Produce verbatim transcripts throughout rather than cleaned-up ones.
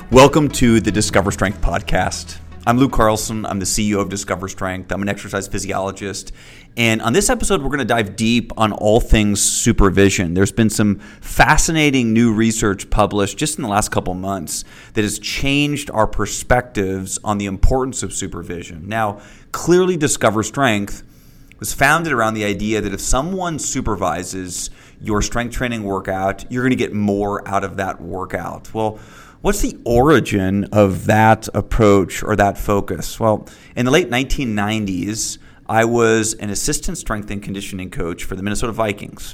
Welcome to the Discover Strength podcast. I'm Luke Carlson. I'm the C E O of Discover Strength. I'm an exercise physiologist. And on this episode, we're going to dive deep on all things supervision. There's been some fascinating new research published just in the last couple months that has changed our perspectives on the importance of supervision. Now, clearly Discover Strength was founded around the idea that if someone supervises your strength training workout, you're going to get more out of that workout. Well, what's the origin of that approach or that focus? Well, in the late nineteen nineties, I was an assistant strength and conditioning coach for the Minnesota Vikings.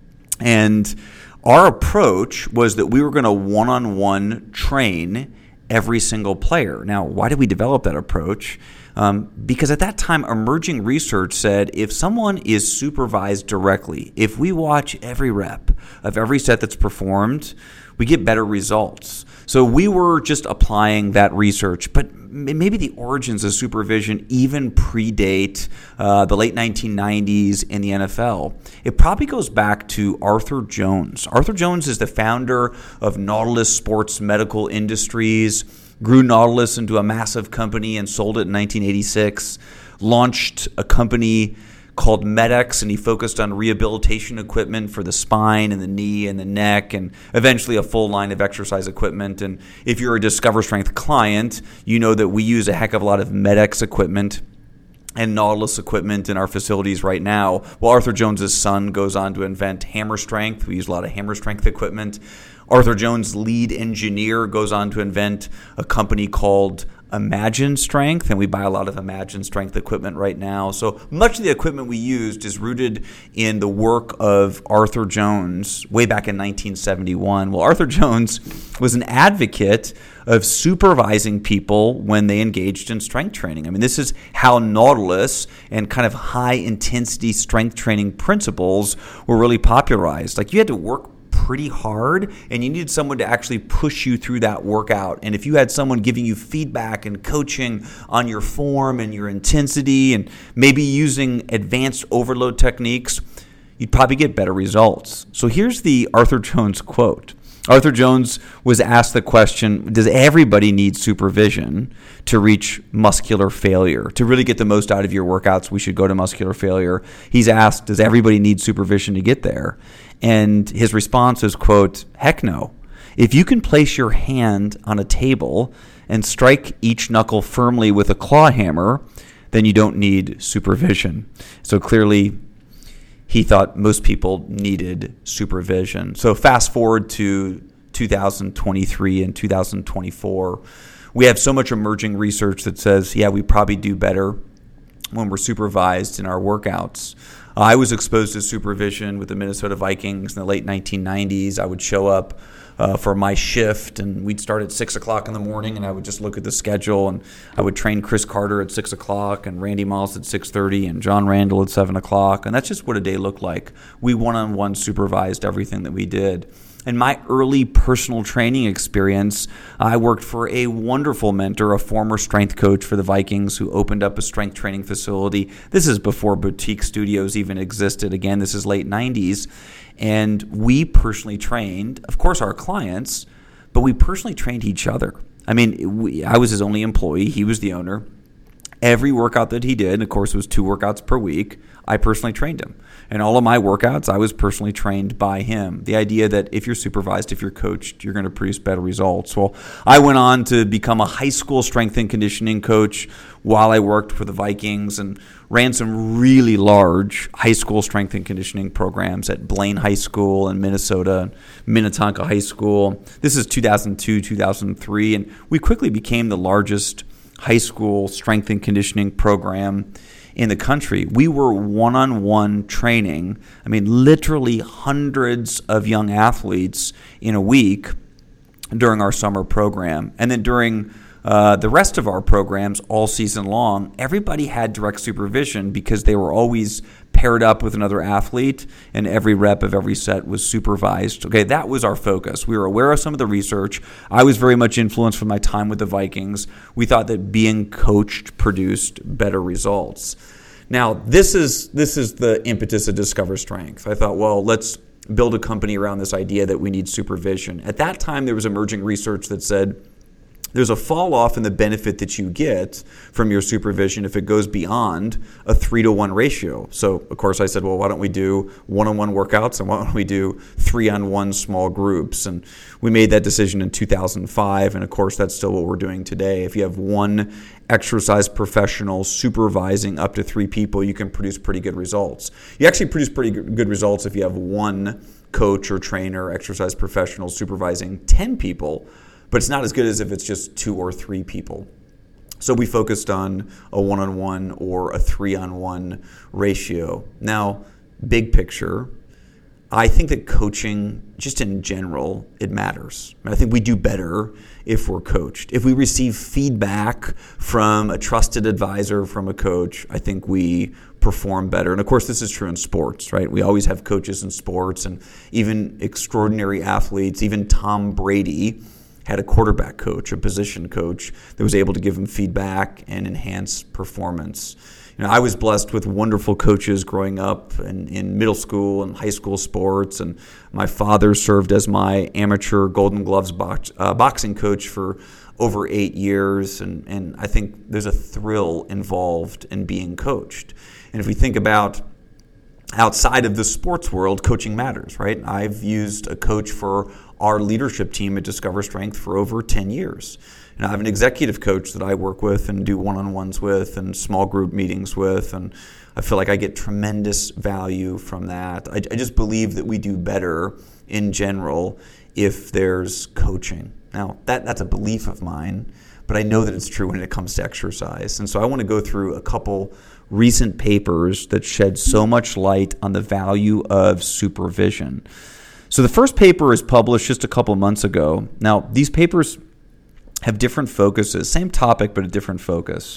And our approach was that we were going to one-on-one train every single player. Now, why did we develop that approach? Um, because at that time, emerging research said if someone is supervised directly, if we watch every rep of every set that's performed, we get better results. So we were just applying that research, but maybe the origins of supervision even predate uh, the late nineteen nineties in the N F L. It probably goes back to Arthur Jones. Arthur Jones is the founder of Nautilus Sports Medical Industries, grew Nautilus into a massive company and sold it in nineteen eighty-six, launched a company called MedX, and he focused on rehabilitation equipment for the spine and the knee and the neck, and eventually a full line of exercise equipment. And if you're a Discover Strength client, you know that we use a heck of a lot of MedX equipment and Nautilus equipment in our facilities right now. Well, Arthur Jones's son goes on to invent Hammer Strength. We use a lot of Hammer Strength equipment. Arthur Jones' lead engineer goes on to invent a company called Imagine Strength, and we buy a lot of Imagine Strength equipment right now. So much of the equipment we used is rooted in the work of Arthur Jones way back in nineteen seventy-one. Well, Arthur Jones was an advocate of supervising people when they engaged in strength training. I mean, this is how Nautilus and kind of high-intensity strength training principles were really popularized. Like, you had to work pretty hard, and you needed someone to actually push you through that workout. And if you had someone giving you feedback and coaching on your form and your intensity and maybe using advanced overload techniques, you'd probably get better results. So here's the Arthur Jones quote. Arthur Jones was asked the question, does everybody need supervision to reach muscular failure? To really get the most out of your workouts, we should go to muscular failure. He's asked, does everybody need supervision to get there? And his response is, quote, heck no. If you can place your hand on a table and strike each knuckle firmly with a claw hammer, then you don't need supervision. So clearly, he thought most people needed supervision. So fast forward to two thousand twenty-three and two thousand twenty-four. We have so much emerging research that says, yeah, we probably do better when we're supervised in our workouts. I was exposed to supervision with the Minnesota Vikings in the late nineteen nineties. I would show up uh, for my shift, and we'd start at six o'clock in the morning, and I would just look at the schedule, and I would train Chris Carter at six o'clock, and Randy Moss at six thirty, and John Randall at seven o'clock, and that's just what a day looked like. We one-on-one supervised everything that we did. In my early personal training experience, I worked for a wonderful mentor, a former strength coach for the Vikings who opened up a strength training facility. This is before boutique studios even existed. Again, this is late nineties. And we personally trained, of course, our clients, but we personally trained each other. I mean, we, I was his only employee. He was the owner. Every workout that he did, of course, was two workouts per week, I personally trained him. And all of my workouts, I was personally trained by him. The idea that if you're supervised, if you're coached, you're going to produce better results. Well, I went on to become a high school strength and conditioning coach while I worked for the Vikings and ran some really large high school strength and conditioning programs at Blaine High School in Minnesota, Minnetonka High School. This is two thousand two, two thousand three, and we quickly became the largest high school strength and conditioning program in the country. We were one-on-one training, I mean, literally hundreds of young athletes in a week during our summer program. And then during uh, the rest of our programs all season long, everybody had direct supervision because they were always paired up with another athlete, and every rep of every set was supervised. Okay, that was our focus. We were aware of some of the research. I was very much influenced from my time with the Vikings. We thought that being coached produced better results. Now, this is this is the impetus of Discover Strength. I thought, well, let's build a company around this idea that we need supervision. At that time, there was emerging research that said there's a fall off in the benefit that you get from your supervision if it goes beyond a three to one ratio. So, of course, I said, well, why don't we do one-on-one workouts and why don't we do three-on-one small groups? And we made that decision in two thousand five, and of course, that's still what we're doing today. If you have one exercise professional supervising up to three people, you can produce pretty good results. You actually produce pretty good results if you have one coach or trainer, exercise professional supervising ten people. But it's not as good as if it's just two or three people. So we focused on a one-on-one or a three-on-one ratio. Now, big picture, I think that coaching, just in general, it matters. I think we do better if we're coached. If we receive feedback from a trusted advisor, from a coach, I think we perform better. And of course, this is true in sports, right? We always have coaches in sports, and even extraordinary athletes, even Tom Brady had a quarterback coach, a position coach that was able to give him feedback and enhance performance. You know, I was blessed with wonderful coaches growing up in, in middle school and high school sports, and my father served as my amateur Golden Gloves box, uh, boxing coach for over eight years, and, and I think there's a thrill involved in being coached. And if we think about outside of the sports world, coaching matters, right? I've used a coach for our leadership team at Discover Strength for over ten years. And I have an executive coach that I work with and do one-on-ones with and small group meetings with, and I feel like I get tremendous value from that. I, I just believe that we do better in general if there's coaching. Now, that, that's a belief of mine, but I know that it's true when it comes to exercise. And so I want to go through a couple recent papers that shed so much light on the value of supervision. So the first paper is published just a couple months ago. Now, these papers have different focuses, same topic, but a different focus.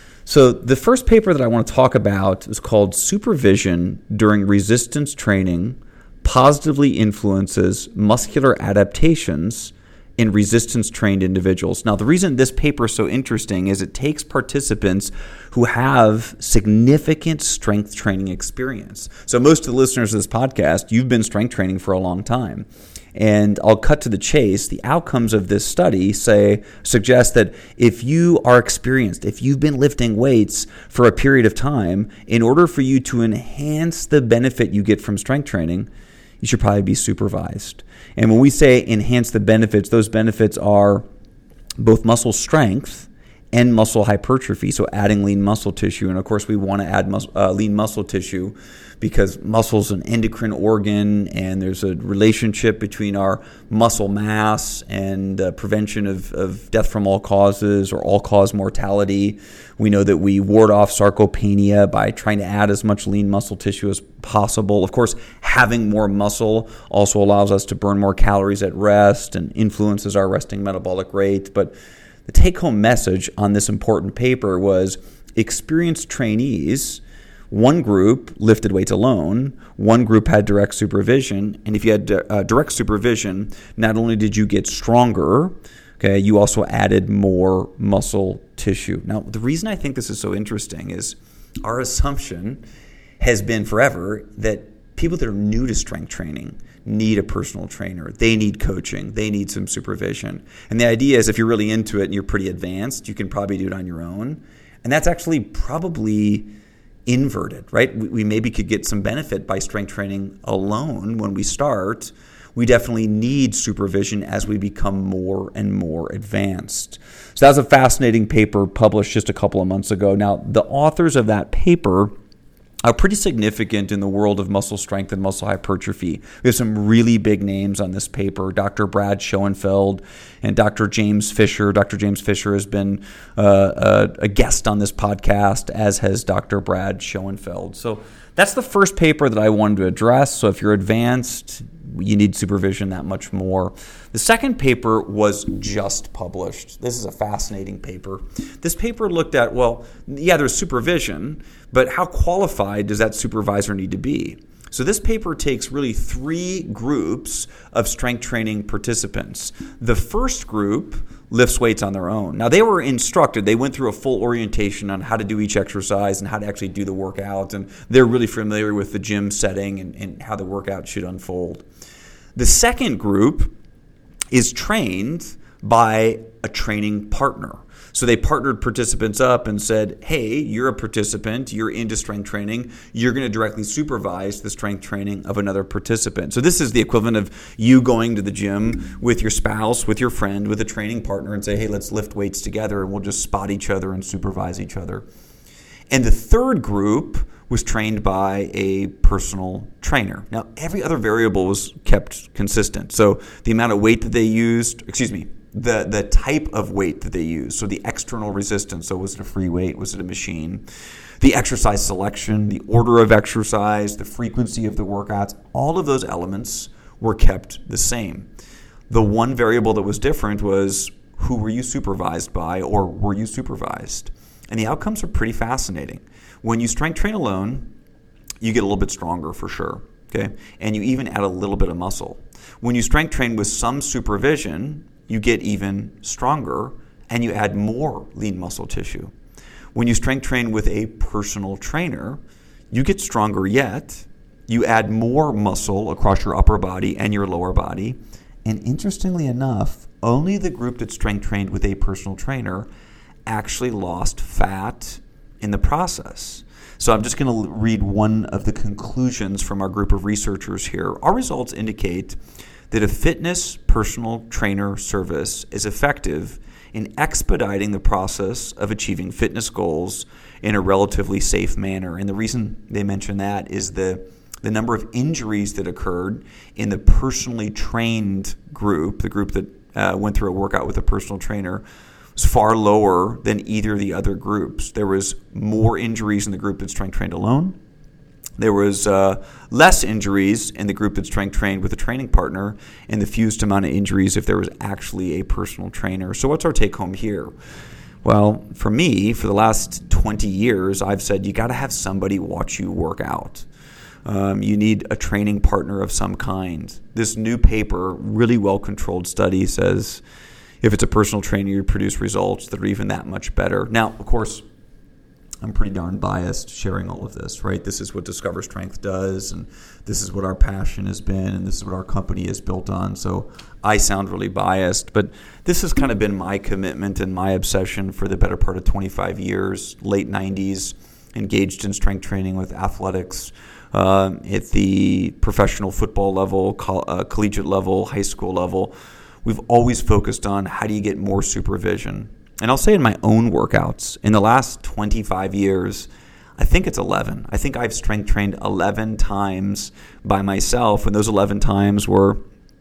So the first paper that I want to talk about is called Supervision During Resistance Training Positively Influences Muscular Adaptations in resistance-trained individuals. Now, the reason this paper is so interesting is it takes participants who have significant strength training experience. So most of the listeners of this podcast, you've been strength training for a long time. And I'll cut to the chase. The outcomes of this study say suggest that if you are experienced, if you've been lifting weights for a period of time, in order for you to enhance the benefit you get from strength training, you should probably be supervised. And when we say enhance the benefits, those benefits are both muscle strength and muscle hypertrophy, so adding lean muscle tissue. And of course, we want to add mus- uh, lean muscle tissue because muscle is an endocrine organ, and there's a relationship between our muscle mass and uh, prevention of, of death from all causes or all-cause mortality. We know that we ward off sarcopenia by trying to add as much lean muscle tissue as possible. Of course, having more muscle also allows us to burn more calories at rest and influences our resting metabolic rate. But the take-home message on this important paper was experienced trainees, one group lifted weights alone, one group had direct supervision, and if you had uh, direct supervision, not only did you get stronger, okay, you also added more muscle tissue. Now, the reason I think this is so interesting is our assumption has been forever that people that are new to strength training need a personal trainer. They need coaching. They need some supervision. And the idea is if you're really into it and you're pretty advanced, you can probably do it on your own. And that's actually probably inverted, right? We, we maybe could get some benefit by strength training alone when we start. We definitely need supervision as we become more and more advanced. So that was a fascinating paper published just a couple of months ago. Now, the authors of that paper are pretty significant in the world of muscle strength and muscle hypertrophy. We have some really big names on this paper, Doctor Brad Schoenfeld and Doctor James Fisher. Doctor James Fisher has been uh, a, a guest on this podcast, as has Doctor Brad Schoenfeld. So that's the first paper that I wanted to address. So if you're advanced, you need supervision that much more. The second paper was just published. This is a fascinating paper. This paper looked at, well, yeah, there's supervision, but how qualified does that supervisor need to be? So this paper takes really three groups of strength training participants. The first group lifts weights on their own. Now, they were instructed. They went through a full orientation on how to do each exercise and how to actually do the workout, and they're really familiar with the gym setting and, and how the workout should unfold. The second group is trained by a training partner. So they partnered participants up and said, hey, you're a participant, you're into strength training, you're going to directly supervise the strength training of another participant. So this is the equivalent of you going to the gym with your spouse, with your friend, with a training partner and say, hey, let's lift weights together and we'll just spot each other and supervise each other. And the third group was trained by a personal trainer. Now, every other variable was kept consistent. So the amount of weight that they used, excuse me, the the type of weight that they used, so the external resistance, so was it a free weight, was it a machine, the exercise selection, the order of exercise, the frequency of the workouts, all of those elements were kept the same. The one variable that was different was who were you supervised by, or were you supervised? And the outcomes are pretty fascinating. When you strength train alone, you get a little bit stronger for sure, okay? And you even add a little bit of muscle. When you strength train with some supervision, you get even stronger and you add more lean muscle tissue. When you strength train with a personal trainer, you get stronger yet, you add more muscle across your upper body and your lower body. And interestingly enough, only the group that strength trained with a personal trainer actually lost fat in the process. So I'm just going to read one of the conclusions from our group of researchers here. Our results indicate that a fitness personal trainer service is effective in expediting the process of achieving fitness goals in a relatively safe manner. And the reason they mention that is the, the number of injuries that occurred in the personally trained group, the group that uh, went through a workout with a personal trainer, was far lower than either of the other groups. There was more injuries in the group that strength trained alone. There was uh, less injuries in the group that strength trained with a training partner, and the fewest amount of injuries if there was actually a personal trainer. So what's our take home here? Well, for me, for the last twenty years, I've said you got to have somebody watch you work out. Um, you need a training partner of some kind. This new paper, really well-controlled study, says if it's a personal trainer, you produce results that are even that much better. Now, of course, I'm pretty darn biased sharing all of this, right? This is what Discover Strength does, and this is what our passion has been, and this is what our company is built on. So I sound really biased, but this has kind of been my commitment and my obsession for the better part of twenty-five years, late nineties, engaged in strength training with athletics uh, at the professional football level, coll- uh, collegiate level, high school level. We've always focused on how do you get more supervision. And I'll say in my own workouts, in the last twenty-five years, I think it's eleven. I think I've strength trained eleven times by myself, and those eleven times were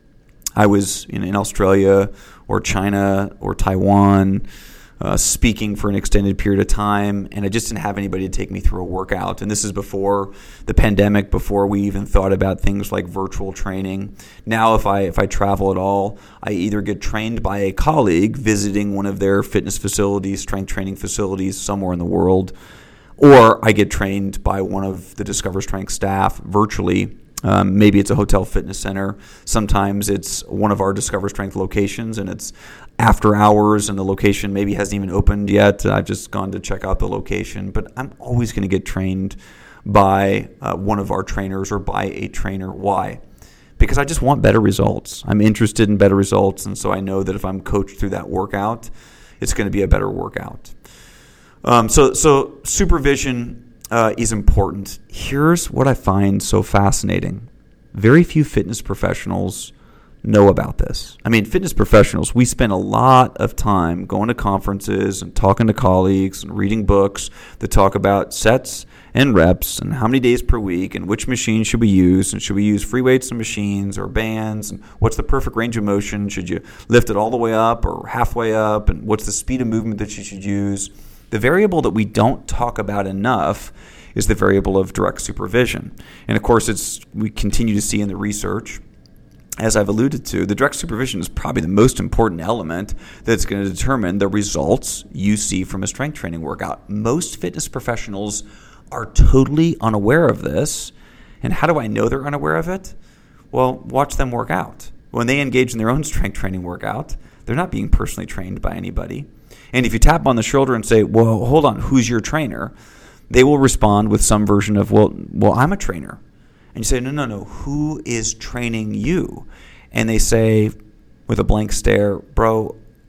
I was in, in Australia or China or Taiwan uh, speaking for an extended period of time, and I just didn't have anybody to take me through a workout. And this is before the pandemic, before we even thought about things like virtual training. Now, if I if I travel at all, I either get trained by a colleague visiting one of their fitness facilities, strength training facilities somewhere in the world, or I get trained by one of the Discover Strength staff virtually. Um, maybe it's a hotel fitness center. Sometimes it's one of our Discover Strength locations, and it's after hours, and the location maybe hasn't even opened yet. I've just gone to check out the location. But I'm always going to get trained by uh, one of our trainers or by a trainer. Why? Because I just want better results. I'm interested in better results, and so I know that if I'm coached through that workout, it's going to be a better workout. Um, so, so supervision Uh, is important. Here's what I find so fascinating. Very few fitness professionals know about this. I mean, fitness professionals, we spend a lot of time going to conferences and talking to colleagues and reading books that talk about sets and reps and how many days per week and which machine should we use, and should we use free weights and machines or bands, and what's the perfect range of motion, should you lift it all the way up or halfway up, and what's the speed of movement that you should use. The variable that we don't talk about enough is the variable of direct supervision. And of course, it's we continue to see in the research, as I've alluded to, the direct supervision is probably the most important element that's going to determine the results you see from a strength training workout. Most fitness professionals are totally unaware of this. And how do I know they're unaware of it? Well, watch them work out. When they engage in their own strength training workout, they're not being personally trained by anybody. And if you tap on the shoulder and say, well, hold on, who's your trainer? They will respond with some version of, well, well, I'm a trainer. And you say, no, no, no, who is training you? And they say with a blank stare, bro,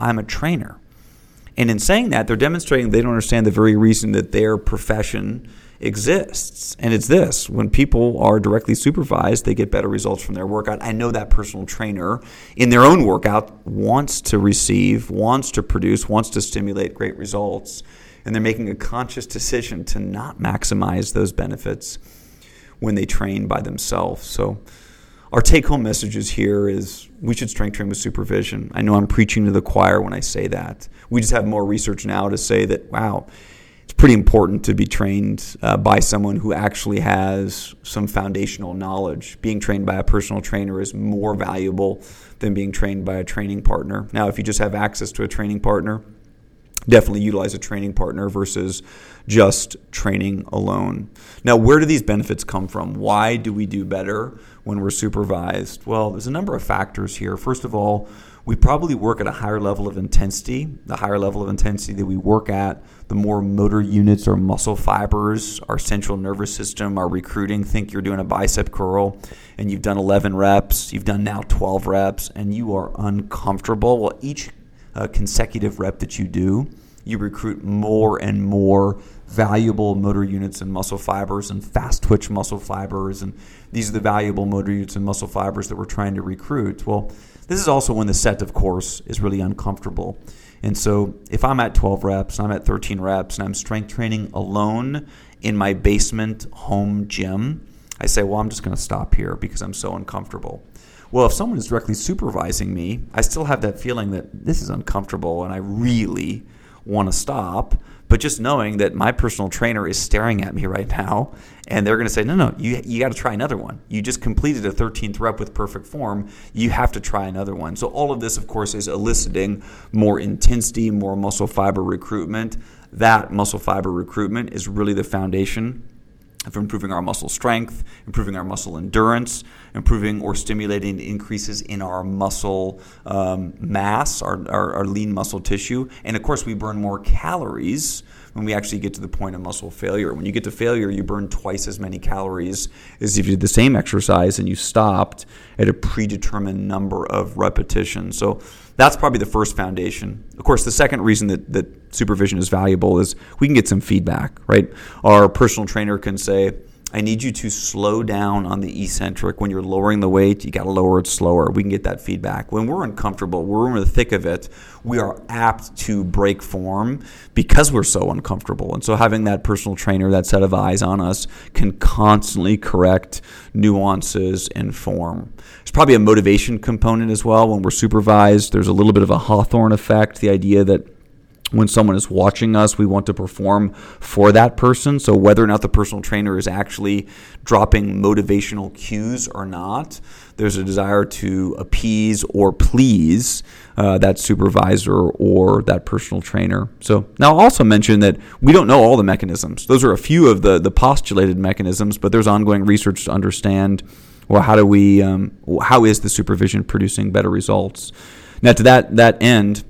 I'm a trainer. And in saying that, they're demonstrating they don't understand the very reason that their profession exists. And it's this: when people are directly supervised, they get better results from their workout. I know that personal trainer in their own workout wants to receive, wants to produce, wants to stimulate great results. And they're making a conscious decision to not maximize those benefits when they train by themselves. So our take-home messages here is we should strength train with supervision. I know I'm preaching to the choir when I say that. We just have more research now to say that, wow, it's pretty important to be trained uh, by someone who actually has some foundational knowledge. Being trained by a personal trainer is more valuable than being trained by a training partner. Now, if you just have access to a training partner, definitely utilize a training partner versus just training alone. Now, where do these benefits come from? Why do we do better when we're supervised? Well, there's a number of factors here. First of all, we probably work at a higher level of intensity. The higher level of intensity that we work at, the more motor units or muscle fibers, our central nervous system, our recruiting. Think you're doing a bicep curl and you've done eleven reps, you've done now twelve reps, and you are uncomfortable. Well, each uh, consecutive rep that you do, you recruit more and more valuable motor units and muscle fibers and fast twitch muscle fibers. And these are the valuable motor units and muscle fibers that we're trying to recruit. Well, this is also when the set, of course, is really uncomfortable. And so if I'm at twelve reps, I'm at thirteen reps, and I'm strength training alone in my basement home gym, I say, well, I'm just going to stop here because I'm so uncomfortable. Well, if someone is directly supervising me, I still have that feeling that this is uncomfortable and I really want to stop. But just knowing that my personal trainer is staring at me right now and they're going to say, no, no, you you got to try another one. You just completed a thirteenth rep with perfect form. You have to try another one. So all of this, of course, is eliciting more intensity, more muscle fiber recruitment. That muscle fiber recruitment is really the foundation of improving our muscle strength, improving our muscle endurance, improving or stimulating increases in our muscle um, mass, our, our, our lean muscle tissue. And of course, we burn more calories when we actually get to the point of muscle failure. When you get to failure, you burn twice as many calories as if you did the same exercise and you stopped at a predetermined number of repetitions. So that's probably the first foundation. Of course, the second reason that, that supervision is valuable is we can get some feedback, right? Our personal trainer can say, I need you to slow down on the eccentric. When you're lowering the weight, you got to lower it slower. We can get that feedback. When we're uncomfortable, we're in the thick of it, we are apt to break form because we're so uncomfortable. And so having that personal trainer, that set of eyes on us, can constantly correct nuances in form. There's probably a motivation component as well. When we're supervised, there's a little bit of a Hawthorne effect, the idea that when someone is watching us, we want to perform for that person. So whether or not the personal trainer is actually dropping motivational cues or not, there's a desire to appease or please uh, that supervisor or that personal trainer. So now I'll also mention that we don't know all the mechanisms. Those are a few of the, the postulated mechanisms, but there's ongoing research to understand, well, how do we, um, how is the supervision producing better results? Now to that that end,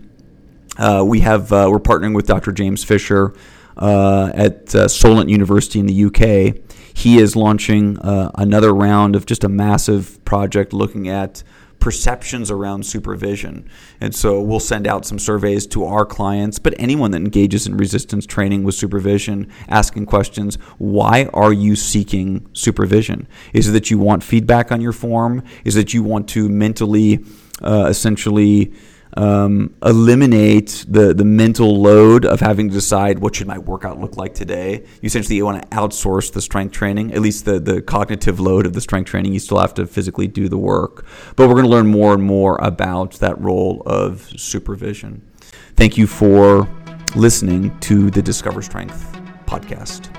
Uh, we have uh, we're partnering with Doctor James Fisher uh, at uh, Solent University in the U K. He is launching uh, another round of just a massive project looking at perceptions around supervision. And so we'll send out some surveys to our clients, but anyone that engages in resistance training with supervision, asking questions, why are you seeking supervision? Is it that you want feedback on your form? Is it that you want to mentally uh, essentially Um, eliminate the, the mental load of having to decide what should my workout look like today? You essentially want to outsource the strength training, at least the, the cognitive load of the strength training. You still have to physically do the work. But we're going to learn more and more about that role of supervision. Thank you for listening to the Discover Strength podcast.